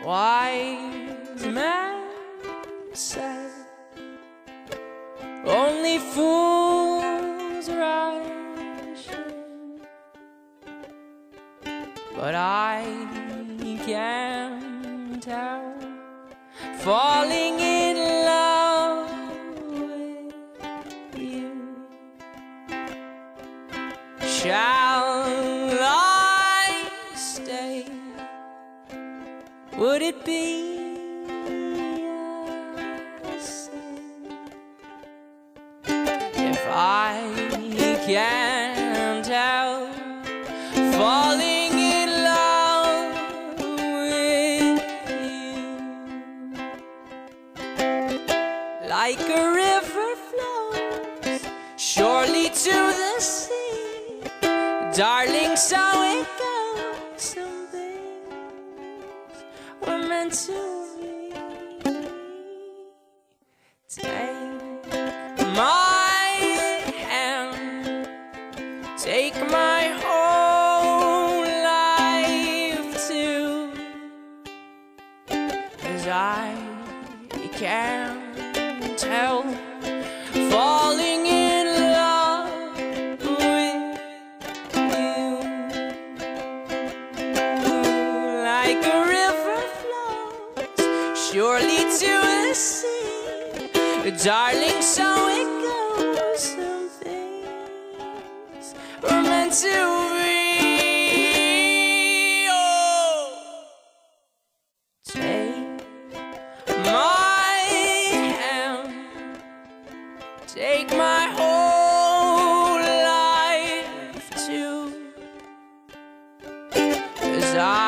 Wise man said, only fools rush in, but I can't help falling in love with you. Shall I stay? Would it be a sin if I can't help falling in love with you? Like a river flows surely to the sea, darling, so it goes. Some things were meant to be. Take my hand, take my whole life too, 'cause I can't help falling in love with you. Like a river flows surely to the sea, darling, so it goes. Some things were meant to be. Oh, take my hand, take my whole life too, 'cause I